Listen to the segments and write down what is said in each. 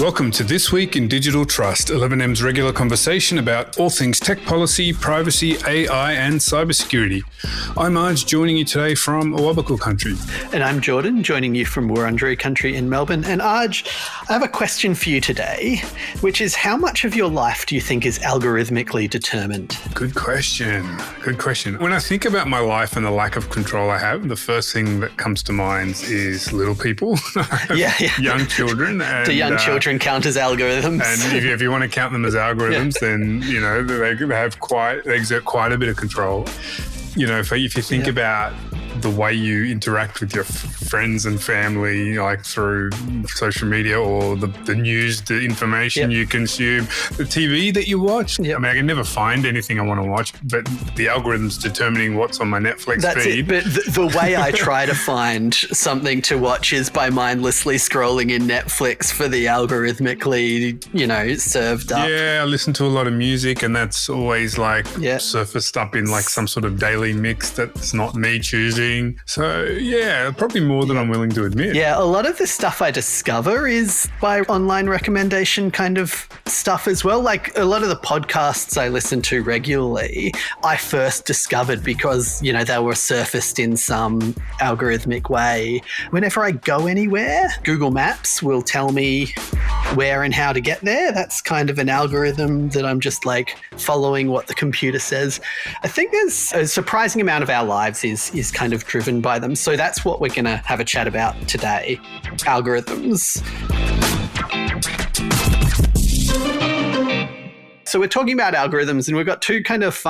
Welcome to This Week in Digital Trust, 11M's regular conversation about all things tech policy, privacy, AI and cybersecurity. I'm Arj, joining you today from Awabakal country. And I'm Jordan, joining you from Wurundjeri country in Melbourne. And Arj, I have a question for you today, which is how much of your life do you think is algorithmically determined? Good question. When I think about my life and the lack of control I have, the first thing that comes to mind is little people, young children. Do young children count as algorithms? And if you want to count them as algorithms, then, you know, they exert quite a bit of control. You know, if you think about the way you interact with your friends and family, like through social media or the news, the information you consume, the TV that you watch. I mean, I can never find anything I want to watch, but the algorithm's determining what's on my Netflix feed. It. But the way I try to find something to watch is by mindlessly scrolling in Netflix for the algorithmically, you know, served up. Yeah, I listen to a lot of music and that's always like surfaced up in like some sort of daily mix that's not me choosing. So, yeah, probably more than I'm willing to admit. Yeah, a lot of the stuff I discover is by online recommendation kind of stuff as well. Like a lot of the podcasts I listen to regularly, I first discovered because, you know, they were surfaced in some algorithmic way. Whenever I go anywhere, Google Maps will tell me where and how to get there. That's kind of an algorithm that I'm just like following what the computer says. I think there's a surprising amount of our lives is kind of driven by them. So that's what we're going to have a chat about today, algorithms. So we're talking about algorithms and we've got two kind of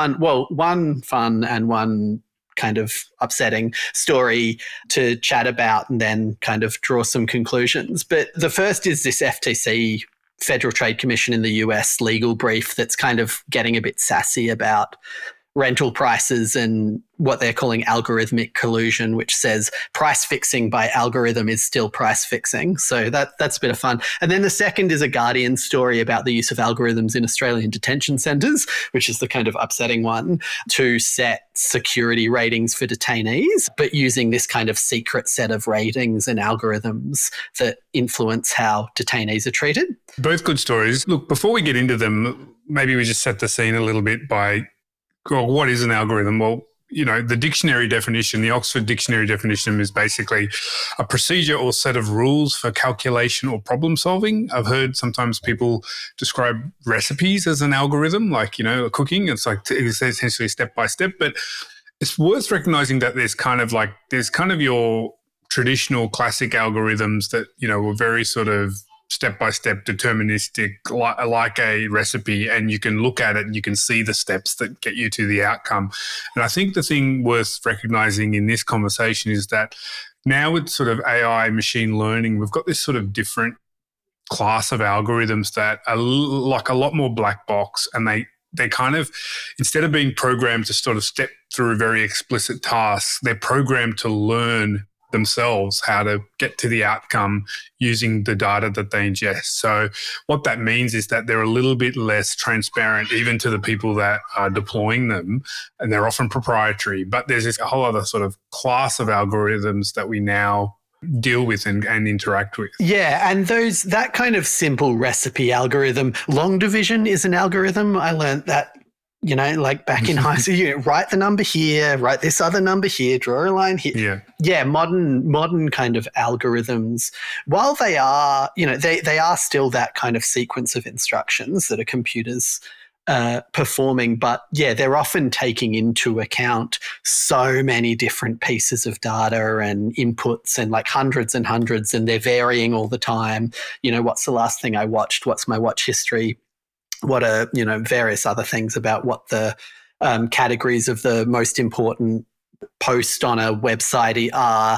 one fun and one kind of upsetting story to chat about and then kind of draw some conclusions. But the first is this FTC, Federal Trade Commission in the US legal brief that's kind of getting a bit sassy about rental prices and what they're calling algorithmic collusion, which says price fixing by algorithm is still price fixing. So that's a bit of fun. And then the second is a Guardian story about the use of algorithms in Australian detention centres, which is the kind of upsetting one, to set security ratings for detainees, but using this kind of secret set of ratings and algorithms that influence how detainees are treated. Both good stories. Look, before we get into them, maybe we just set the scene a little bit by what is an algorithm? Well, you know, the dictionary definition, the Oxford Dictionary definition is basically a procedure or set of rules for calculation or problem solving. I've heard sometimes people describe recipes as an algorithm, like, you know, cooking. It's essentially step by step, but it's worth recognizing that there's kind of your traditional classic algorithms that, you know, were very sort of step-by-step deterministic, like a recipe, and you can look at it and you can see the steps that get you to the outcome. And I think the thing worth recognizing in this conversation is that now with sort of AI, machine learning, we've got this sort of different class of algorithms that are like a lot more black box, and they kind of, instead of being programmed to sort of step through very explicit tasks, they're programmed to learn themselves how to get to the outcome using the data that they ingest. So what that means is that they're a little bit less transparent even to the people that are deploying them, and they're often proprietary. But there's this whole other sort of class of algorithms that we now deal with and interact with. Yeah, and that kind of simple recipe algorithm, long division is an algorithm. I learned that, you know, like back in high school, you write the number here, write this other number here, draw a line here. Yeah, modern kind of algorithms, while they are, you know, they are still that kind of sequence of instructions that a computer's performing, but yeah, they're often taking into account so many different pieces of data and inputs and like hundreds and hundreds, and they're varying all the time. You know, what's the last thing I watched? What's my watch history? What are, you know, various other things about what the categories of the most important post on a website are,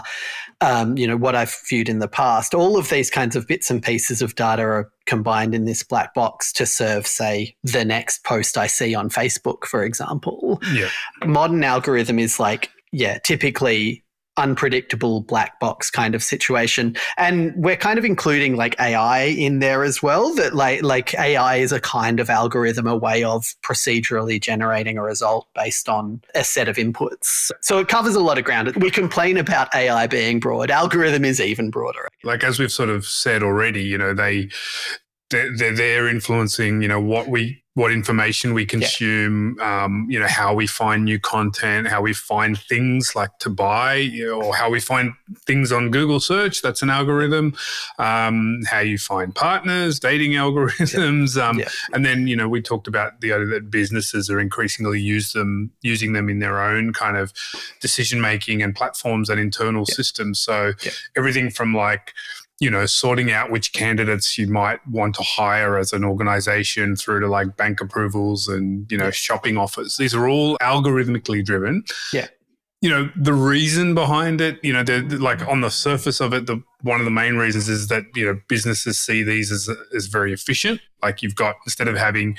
you know, what I've viewed in the past. All of these kinds of bits and pieces of data are combined in this black box to serve, say, the next post I see on Facebook, for example. Yeah. Modern algorithm is like, typically unpredictable black box kind of situation. And we're kind of including like AI in there as well, that like AI is a kind of algorithm, a way of procedurally generating a result based on a set of inputs. So it covers a lot of ground. We complain about AI being broad. Algorithm is even broader. Like as we've sort of said already, you know, they're influencing, what information we consume, how we find new content, how we find things like to buy, or how we find things on Google search. That's an algorithm. How you find partners, dating algorithms. And then, we talked about the idea that businesses are increasingly using them in their own kind of decision-making and platforms and internal systems. So everything from sorting out which candidates you might want to hire as an organization through to bank approvals and, shopping offers. These are all algorithmically driven. Yeah. The reason behind it, on the surface of it, one of the main reasons is that, businesses see these as very efficient. You've got, instead of having,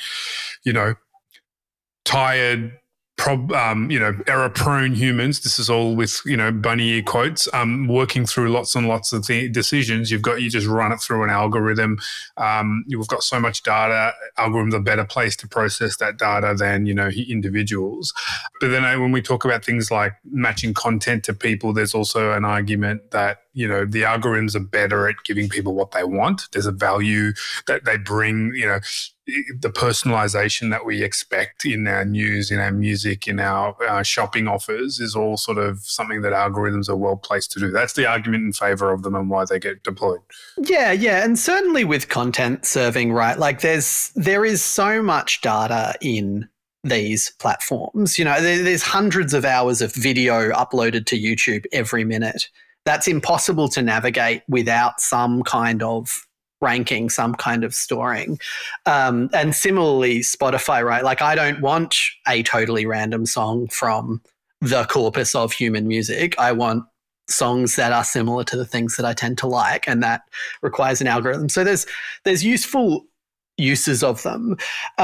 tired, error-prone humans. This is all with, bunny ear quotes. Working through lots and lots of decisions. You just run it through an algorithm. You've got so much data. Algorithms are a better place to process that data than individuals. But then when we talk about things like matching content to people, there's also an argument that the algorithms are better at giving people what they want. There's a value that they bring. The personalization that we expect in our news, in our music, in our shopping offers is all sort of something that algorithms are well placed to do. That's the argument in favor of them and why they get deployed. Yeah. And certainly with content serving, right? There is so much data in these platforms. There's hundreds of hours of video uploaded to YouTube every minute. That's impossible to navigate without some kind of ranking, some kind of storing. And similarly, Spotify, right? I don't want a totally random song from the corpus of human music. I want songs that are similar to the things that I tend to like, and that requires an algorithm. So there's useful uses of them.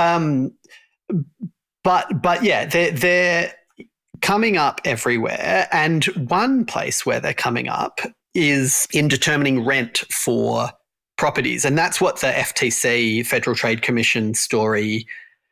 But yeah, they're coming up everywhere. And one place where they're coming up is in determining rent for properties. And that's what the FTC, Federal Trade Commission story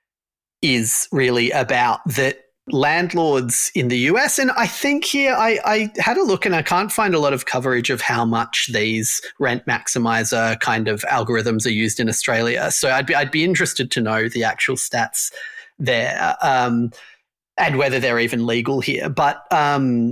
is really about, that landlords in the US, and I think here I had a look and I can't find a lot of coverage of how much these rent maximizer kind of algorithms are used in Australia. So I'd be interested to know the actual stats there, and whether they're even legal here. But the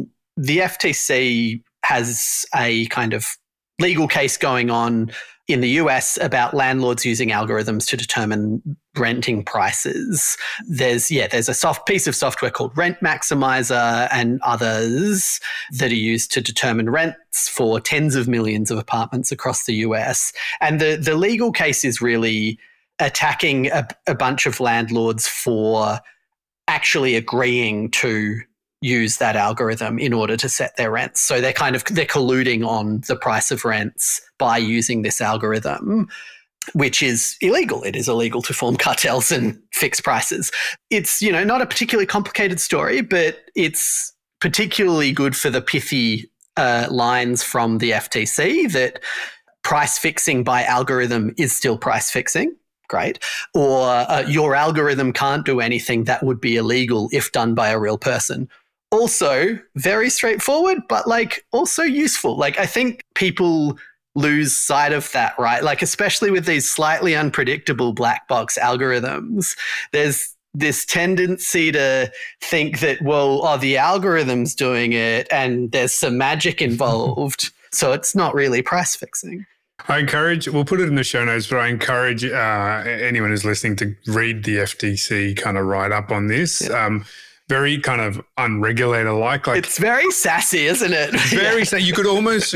FTC has a kind of legal case going on in the US about landlords using algorithms to determine renting prices. There's a piece of software called Rent Maximizer and others that are used to determine rents for tens of millions of apartments across the US. And the legal case is really attacking a bunch of landlords for actually agreeing to use that algorithm in order to set their rents. So they're colluding on the price of rents by using this algorithm, which is illegal. It is illegal to form cartels and fix prices. It's, not a particularly complicated story, but it's particularly good for the pithy lines from the FTC that price fixing by algorithm is still price fixing. Great. Or your algorithm can't do anything that would be illegal if done by a real person. Also very straightforward, but also useful. I think people lose sight of that, right? Especially with these slightly unpredictable black box algorithms, there's this tendency to think that, the algorithm's doing it and there's some magic involved. So it's not really price fixing. I encourage, we'll put it in the show notes, but I encourage anyone who's listening to read the FTC kind of write up on this. Yeah. Very kind of unregulator-like. It's very sassy, isn't it? Very sassy. You could almost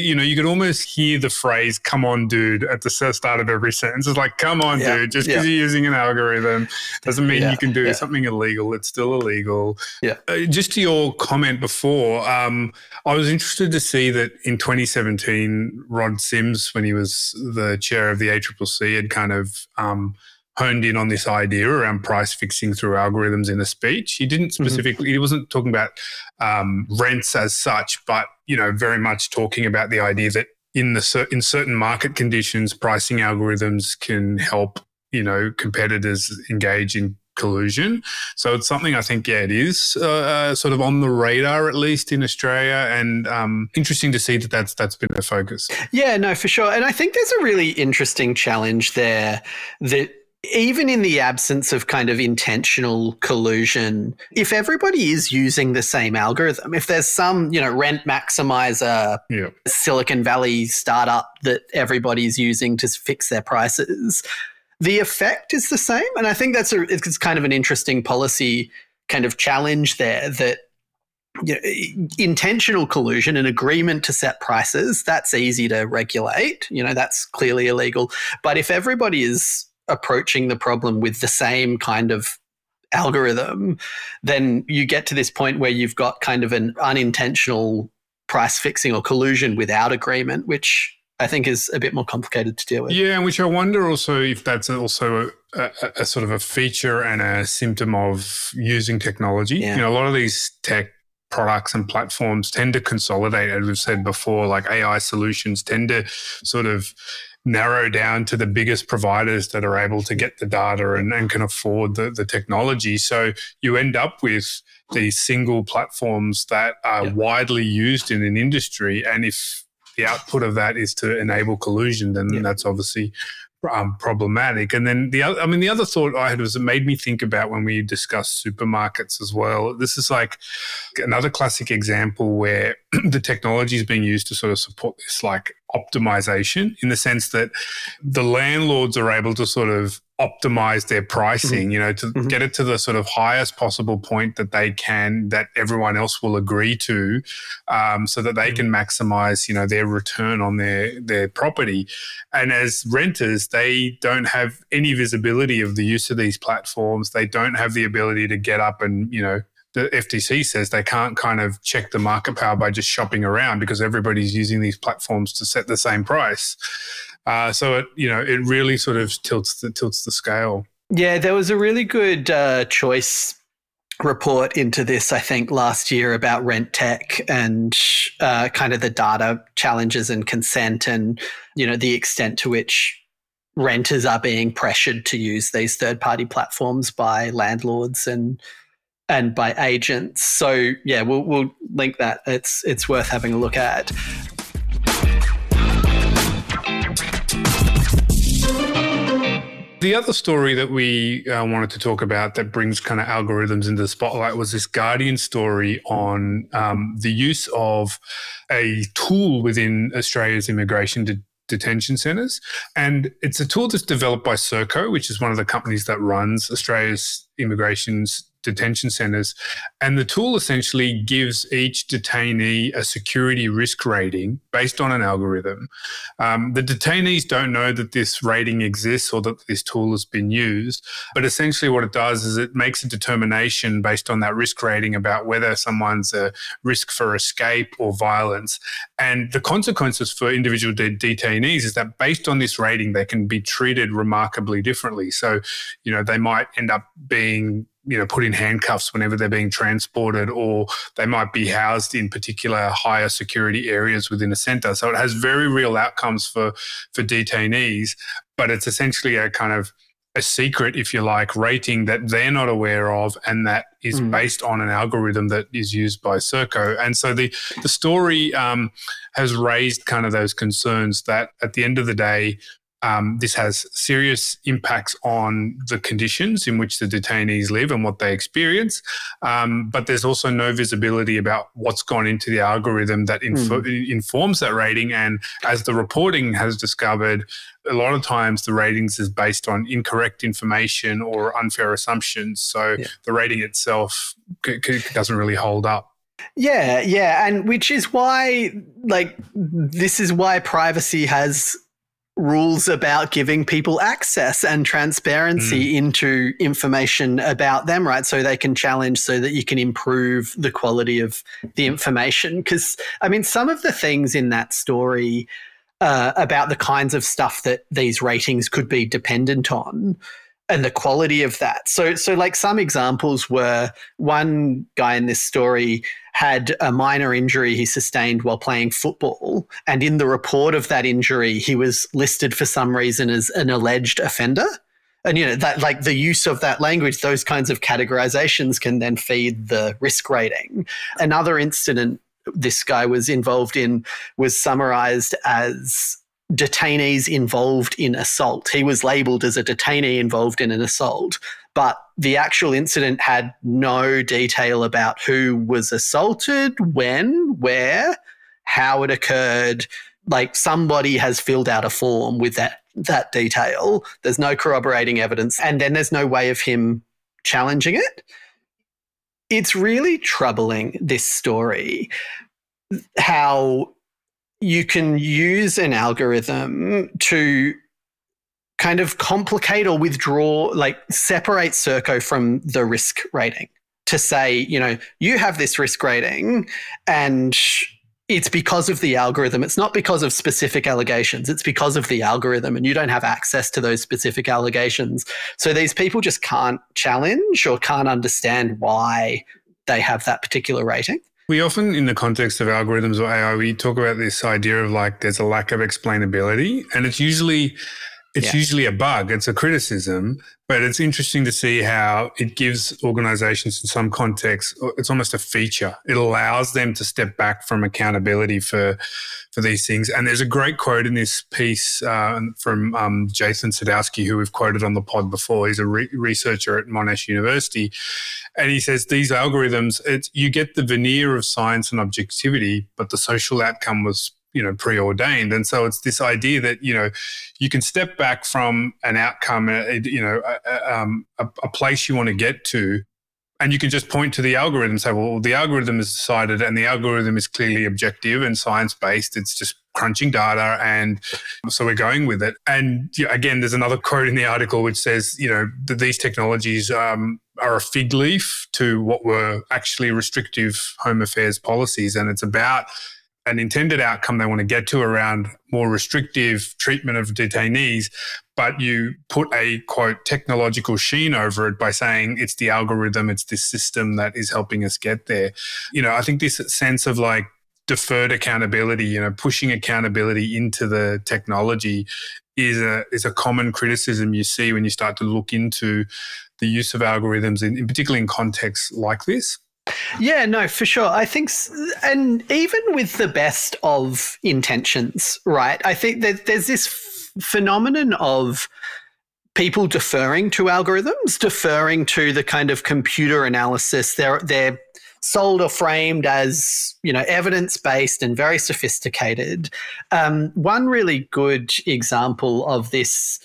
hear the phrase, "Come on, dude," at the start of every sentence. It's like, "Come on, dude." Just because you're using an algorithm doesn't mean you can do something illegal. It's still illegal. Yeah. Just to your comment before, I was interested to see that in 2017, Rod Sims, when he was the chair of the ACCC, had kind of honed in on this idea around price fixing through algorithms in a speech. He didn't specifically, he wasn't talking about rents as such, but, very much talking about the idea that in certain market conditions, pricing algorithms can help, competitors engage in collusion. So it's something I think, it is sort of on the radar, at least in Australia, and interesting to see that that's been a focus. Yeah, no, for sure. And I think there's a really interesting challenge there that even in the absence of kind of intentional collusion, if everybody is using the same algorithm, if there's some, rent maximizer, Silicon Valley startup that everybody's using to fix their prices, the effect is the same. And I think it's kind of an interesting policy kind of challenge there that intentional collusion, an agreement to set prices, that's easy to regulate. That's clearly illegal. But if everybody is approaching the problem with the same kind of algorithm, then you get to this point where you've got kind of an unintentional price fixing or collusion without agreement, which I think is a bit more complicated to deal with. Yeah, and which I wonder also if that's also a sort of a feature and a symptom of using technology. Yeah. A lot of these tech products and platforms tend to consolidate, as we've said before, like AI solutions tend to sort of narrow down to the biggest providers that are able to get the data and can afford the technology. So you end up with these single platforms that are widely used in an industry. And if the output of that is to enable collusion, then that's obviously problematic. And then the other thought I had was it made me think about when we discussed supermarkets as well. This is like another classic example where the technology is being used to sort of support this like optimization, in the sense that the landlords are able to sort of optimize their pricing, to get it to the sort of highest possible point that they can, that everyone else will agree to, so that they can maximize, their return on their property. And as renters, they don't have any visibility of the use of these platforms. They don't have the ability to get up and, the FTC says they can't kind of check the market power by just shopping around, because everybody's using these platforms to set the same price. So it really sort of tilts the scale. Yeah, there was a really good choice report into this, I think, last year about rent tech and kind of the data challenges and consent, and the extent to which renters are being pressured to use these third-party platforms by landlords and by agents. So yeah, we'll link that. It's worth having a look at. The other story that we wanted to talk about that brings kind of algorithms into the spotlight was this Guardian story on the use of a tool within Australia's immigration detention centres. And it's a tool that's developed by Serco, which is one of the companies that runs Australia's immigration's detention centres. And the tool essentially gives each detainee a security risk rating based on an algorithm. The detainees don't know that this rating exists or that this tool has been used, but essentially what it does is it makes a determination based on that risk rating about whether someone's a risk for escape or violence. And the consequences for individual detainees is that based on this rating, they can be treated remarkably differently. So, they might end up being put in handcuffs whenever they're being transported, or they might be housed in particular higher security areas within a centre. So it has very real outcomes for detainees, but it's essentially a kind of a secret, if you like, rating that they're not aware of, and that is based on an algorithm that is used by Serco. And so the story has raised kind of those concerns that at the end of the day, this has serious impacts on the conditions in which the detainees live and what they experience. But there's also no visibility about what's gone into the algorithm that informs that rating. And as the reporting has discovered, a lot of times the ratings is based on incorrect information or unfair assumptions. So the rating itself doesn't really hold up. Yeah. And which is why, this is why privacy has rules about giving people access and transparency into information about them, right? So they can challenge, so that you can improve the quality of the information. Because, some of the things in that story about the kinds of stuff that these ratings could be dependent on and the quality of that. So some examples were, one guy in this story had a minor injury he sustained while playing football, and in the report of that injury, he was listed for some reason as an alleged offender. And, that like the use of that language, those kinds of categorizations can then feed the risk rating. Another incident this guy was involved in was summarized as detainees involved in assault. He was labeled as a detainee involved in an assault, but the actual incident had no detail about who was assaulted, when, where, how it occurred. Like, somebody has filled out a form with that detail. There's no corroborating evidence, and then there's no way of him challenging it. It's really troubling, this story, how you can use an algorithm to kind of complicate or withdraw, like separate Serco from the risk rating, to say, you have this risk rating and it's because of the algorithm. It's not because of specific allegations. It's because of the algorithm, and you don't have access to those specific allegations. So these people just can't challenge or can't understand why they have that particular rating. We often, in the context of algorithms or AI, we talk about this idea of like there's a lack of explainability, and it's usually a bug. It's a criticism, but it's interesting to see how it gives organizations in some contexts, it's almost a feature. It allows them to step back from accountability for these things. And there's a great quote in this piece from Jason Sadowski, who we've quoted on the pod before. He's a researcher at Monash University. And he says, these algorithms, you get the veneer of science and objectivity, but the social outcome was preordained. And so it's this idea that, you can step back from an outcome, a place you want to get to, and you can just point to the algorithm and say, well, the algorithm is decided and the algorithm is clearly objective and science-based. It's just crunching data, and so we're going with it. And again, there's another quote in the article which says, that these technologies are a fig leaf to what were actually restrictive Home Affairs policies. And it's about an intended outcome they want to get to around more restrictive treatment of detainees, but you put a, quote, technological sheen over it by saying it's the algorithm, it's this system that is helping us get there. I think this sense of like deferred accountability, pushing accountability into the technology is a common criticism you see when you start to look into the use of algorithms, in particularly in contexts like this. Yeah, no, for sure. I think, and even with the best of intentions, right? I think that there's this phenomenon of people deferring to algorithms, deferring to the kind of computer analysis. They're sold or framed as, evidence-based and very sophisticated. One really good example of this,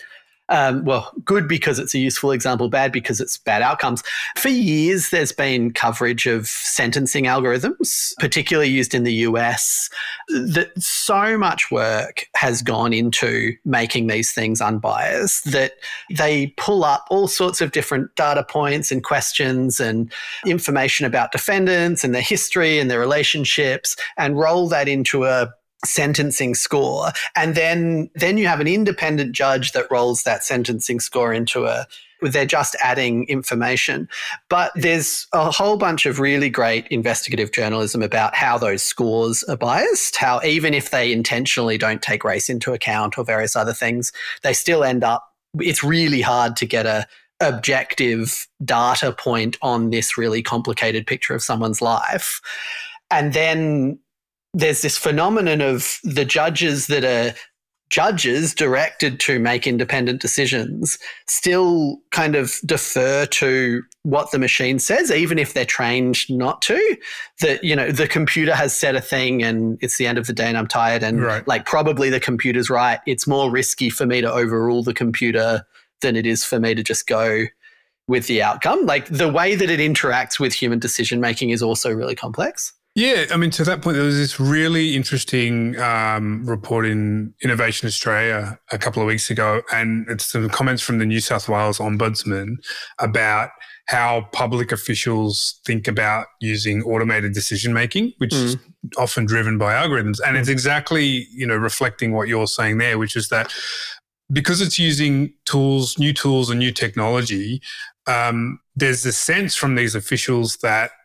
good because it's a useful example, bad because it's bad outcomes. For years, there's been coverage of sentencing algorithms, particularly used in the US, that so much work has gone into making these things unbiased that they pull up all sorts of different data points and questions and information about defendants and their history and their relationships and roll that into a sentencing score. And then you have an independent judge that rolls that sentencing score into they're just adding information. But there's a whole bunch of really great investigative journalism about how those scores are biased, how even if they intentionally don't take race into account or various other things, they still end up, it's really hard to get a objective data point on this really complicated picture of someone's life. And then there's this phenomenon of the judges that are judges directed to make independent decisions still kind of defer to what the machine says, even if they're trained not to. That, the computer has said a thing and it's the end of the day and I'm tired and like probably the computer's right. It's more risky for me to overrule the computer than it is for me to just go with the outcome. Like the way that it interacts with human decision making is also really complex. Yeah, I mean, to that point, there was this really interesting report in Innovation Australia a couple of weeks ago, and it's some comments from the New South Wales Ombudsman about how public officials think about using automated decision-making, which is often driven by algorithms. And it's exactly, reflecting what you're saying there, which is that because it's using new tools and new technology, there's a sense from these officials that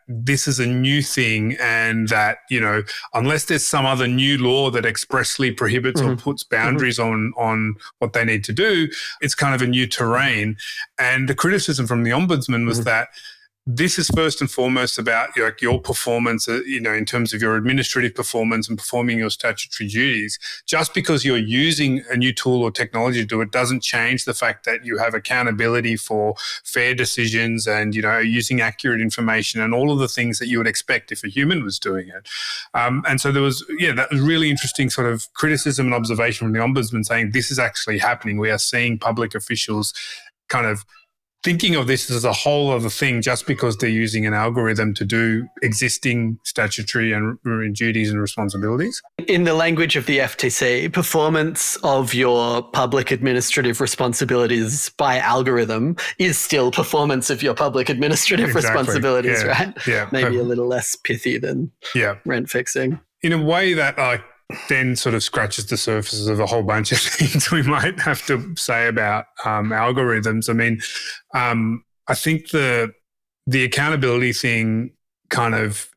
this is a new thing and that, unless there's some other new law that expressly prohibits or puts boundaries on what they need to do, it's kind of a new terrain. And the criticism from the Ombudsman was that this is first and foremost about your performance, in terms of your administrative performance and performing your statutory duties. Just because you're using a new tool or technology to do it doesn't change the fact that you have accountability for fair decisions and, using accurate information and all of the things that you would expect if a human was doing it. And so there was, that was really interesting sort of criticism and observation from the Ombudsman saying this is actually happening. We are seeing public officials kind of thinking of this as a whole other thing just because they're using an algorithm to do existing statutory and duties and responsibilities. In the language of the FTC, performance of your public administrative responsibilities by algorithm is still performance of your public administrative responsibilities, right? Yeah. Maybe a little less pithy than rent fixing. In a way that then sort of scratches the surfaces of a whole bunch of things we might have to say about algorithms. I mean, I think the accountability thing kind of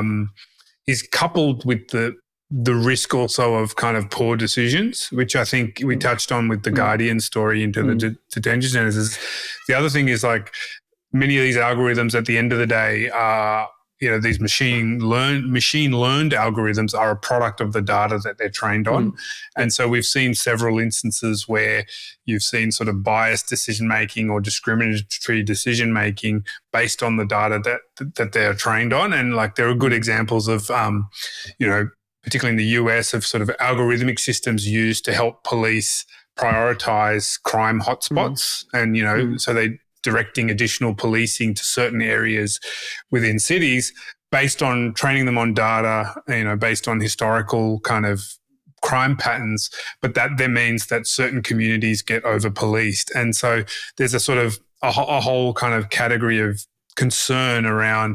is coupled with the risk also of kind of poor decisions, which I think we touched on with the Guardian story into the detention centres. The other thing is many of these algorithms at the end of the day are, these machine learned algorithms are a product of the data that they're trained on. And so we've seen several instances where you've seen sort of biased decision-making or discriminatory decision-making based on the data that they're trained on. And there are good examples of, particularly in the US, of sort of algorithmic systems used to help police prioritize crime hotspots. And, so they directing additional policing to certain areas within cities based on training them on data, based on historical kind of crime patterns, but that then means that certain communities get over-policed. And so there's a sort of a whole kind of category of concern around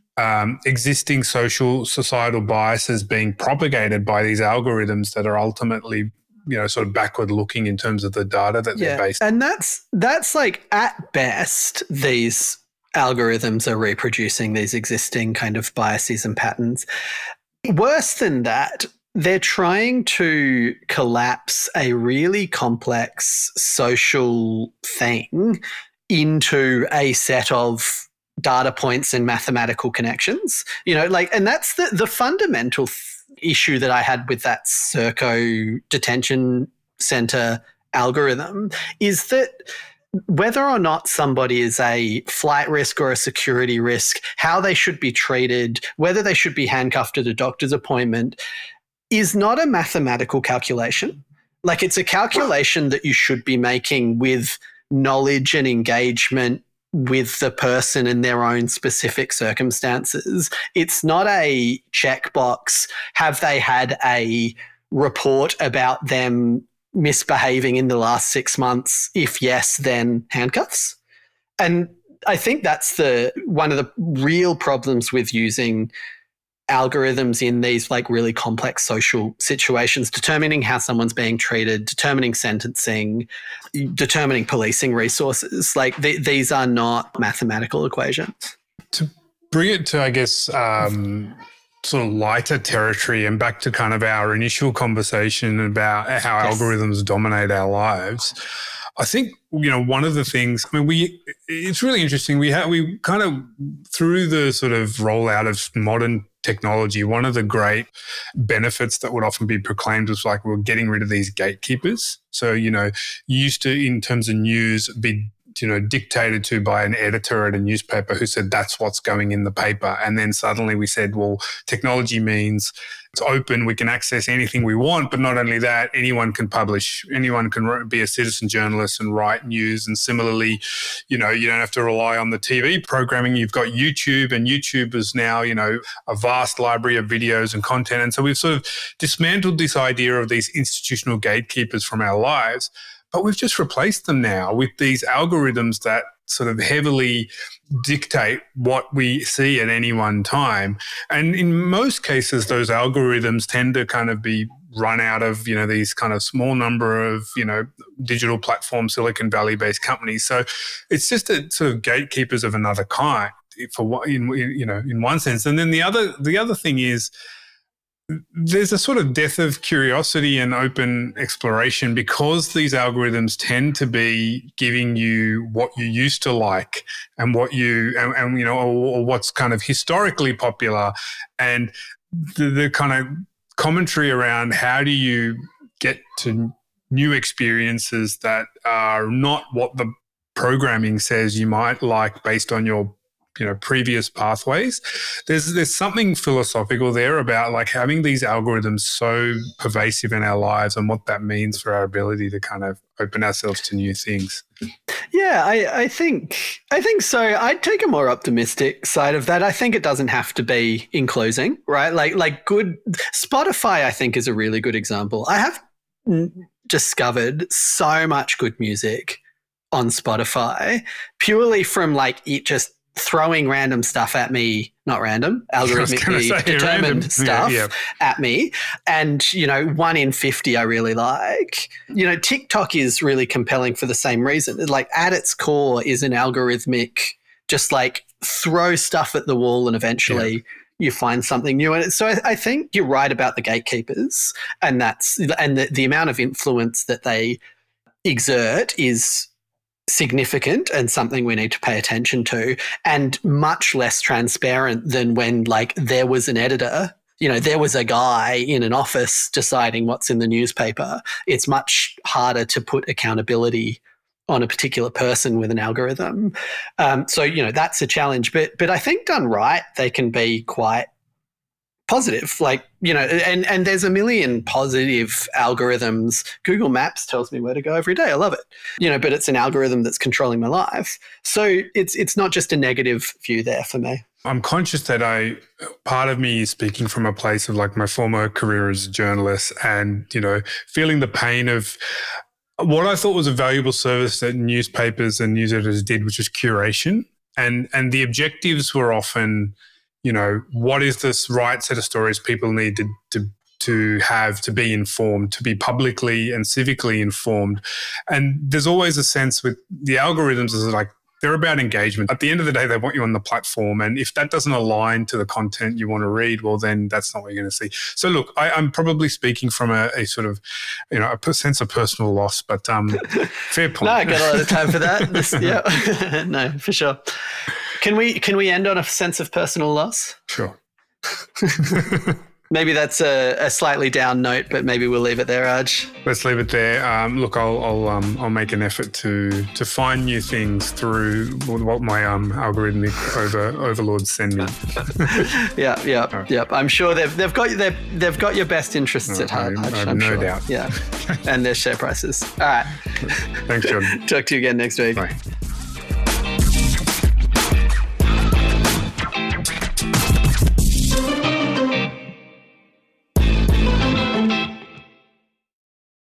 existing societal biases being propagated by these algorithms that are ultimately sort of backward looking in terms of the data that they're based on. And that's at best, these algorithms are reproducing these existing kind of biases and patterns. Worse than that, they're trying to collapse a really complex social thing into a set of data points and mathematical connections, and that's the fundamental issue that I had with that Serco detention center algorithm is that whether or not somebody is a flight risk or a security risk, how they should be treated, whether they should be handcuffed at a doctor's appointment is not a mathematical calculation. It's a calculation that you should be making with knowledge and engagement with the person in their own specific circumstances. It's not a checkbox. Have they had a report about them misbehaving in the last 6 months? If yes, then handcuffs. And I think that's one of the real problems with using algorithms in these really complex social situations, determining how someone's being treated, determining sentencing, determining policing resources. These are not mathematical equations. To bring it to, I guess, sort of lighter territory and back to kind of our initial conversation about how algorithms dominate our lives, I think, one of the things, it's really interesting. We kind of, through the sort of rollout of modern technology, one of the great benefits that would often be proclaimed was we're getting rid of these gatekeepers. So, you used to, in terms of news, be dictated to by an editor at a newspaper who said that's what's going in the paper. And then suddenly we said, well, technology means it's open, we can access anything we want, but not only that, anyone can publish, anyone can be a citizen journalist and write news. And similarly, you don't have to rely on the TV programming. You've got YouTube, and YouTube is now, a vast library of videos and content. And so we've sort of dismantled this idea of these institutional gatekeepers from our lives. But we've just replaced them now with these algorithms that sort of heavily dictate what we see at any one time. And in most cases, those algorithms tend to kind of be run out of, these kind of small number of, digital platform Silicon Valley-based companies. So it's just a sort of gatekeepers of another kind. in one sense. And then the other thing is, there's a sort of death of curiosity and open exploration, because these algorithms tend to be giving you what you used to like and what or what's kind of historically popular, and the kind of commentary around how do you get to new experiences that are not what the programming says you might like based on your previous pathways. There's something philosophical there about like having these algorithms so pervasive in our lives and what that means for our ability to kind of open ourselves to new things. Yeah, I think so. I'd take a more optimistic side of that. I think it doesn't have to be enclosing, right? Like good Spotify, I think, is a really good example. I have discovered so much good music on Spotify purely from like it just throwing random stuff at me, not random, algorithmically determined stuff at me. And, 1 in 50 I really like. TikTok is really compelling for the same reason. Like at its core is an algorithmic, just like throw stuff at the wall and eventually you find something new. And so I think you're right about the gatekeepers, and the amount of influence that they exert is significant and something we need to pay attention to, and much less transparent than when like there was an editor, there was a guy in an office deciding what's in the newspaper. It's much harder to put accountability on a particular person with an algorithm. So that's a challenge, but I think done right, they can be quite positive, like, and there's a million positive algorithms. Google Maps tells me where to go every day. I love it, but it's an algorithm that's controlling my life. So it's not just a negative view there for me. I'm conscious that part of me is speaking from a place of like my former career as a journalist and, feeling the pain of what I thought was a valuable service that newspapers and news editors did, which was curation. And the objectives were often, what is this right set of stories people need to have to be informed, to be publicly and civically informed. And there's always a sense with the algorithms is like they're about engagement. At the end of the day, they want you on the platform. And if that doesn't align to the content you want to read, well, then that's not what you're going to see. So look, I'm probably speaking from a sort of, a sense of personal loss, but fair point. No, I got a lot of time for that. No, for sure. Can we end on a sense of personal loss? Sure. Maybe that's a slightly down note, but maybe we'll leave it there, Raj. Let's leave it there. Look, I'll make an effort to find new things through what my algorithmic overlords send me. Yep. I'm sure they've got your best interests at heart. I have no doubt. Yeah, and their share prices. All right. Thanks, Jordan. Talk to you again next week. Bye.